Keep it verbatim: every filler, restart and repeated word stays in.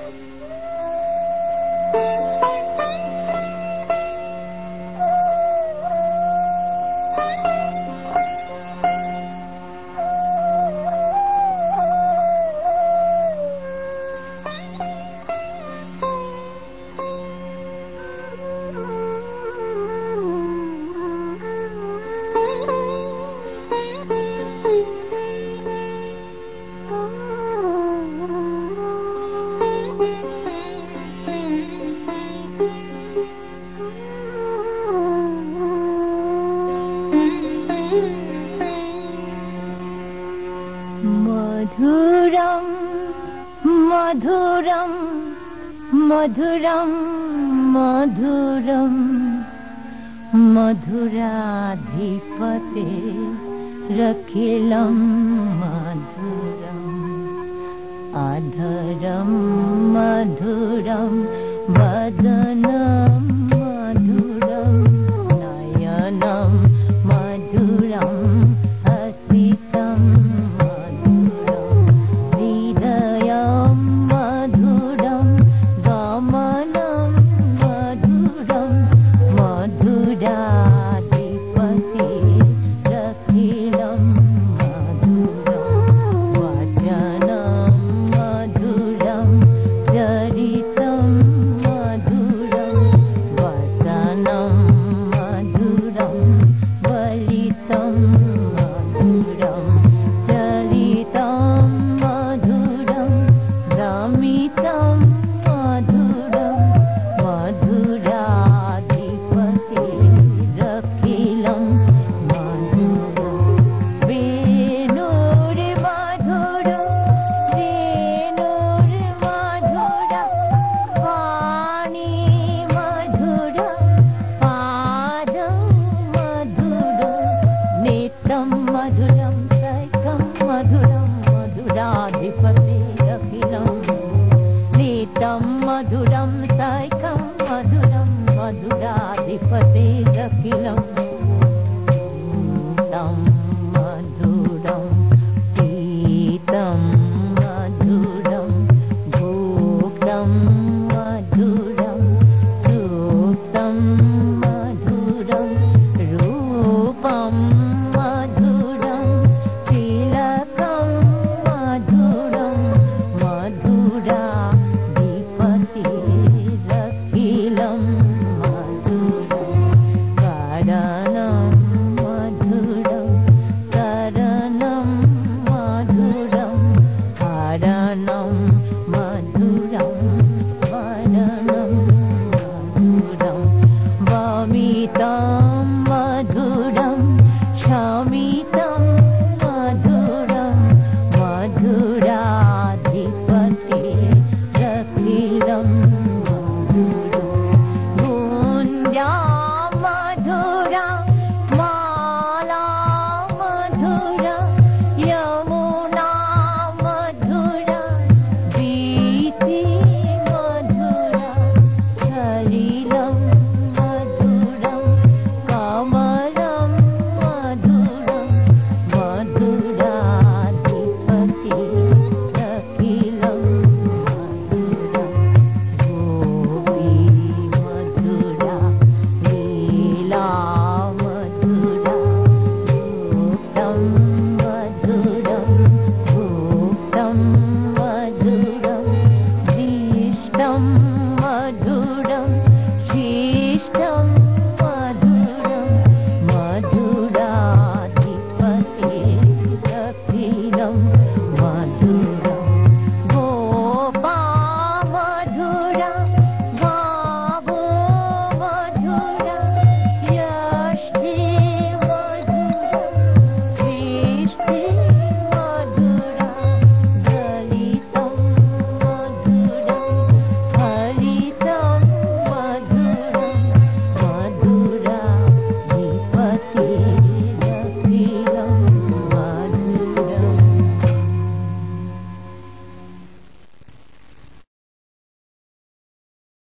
मधुरम मधुरम मधुरम मधुरम मधुराधिपते रखिलं मधुरम अधरम मधुरम वदनम मधुरम नयनम मधुरम हसितम मधुरम साइकम मधुरम मधुराधिपते रखिलं तम मधुरम पीतं मधुरम भोक्तं मधुरम सूक्तं मधुरम रूपं मधुरम तिलकं मधुरम मधुरा मधुरम क्षमितं मधुरम मधुराधिपते रखिलं मधुरम गुञ्जा मधुरा माला मधुरा यमुना मधुरा वीथि मधुरा सलिलं मधुरम शिष्टम मधुरम मधुराधिपते रखिलं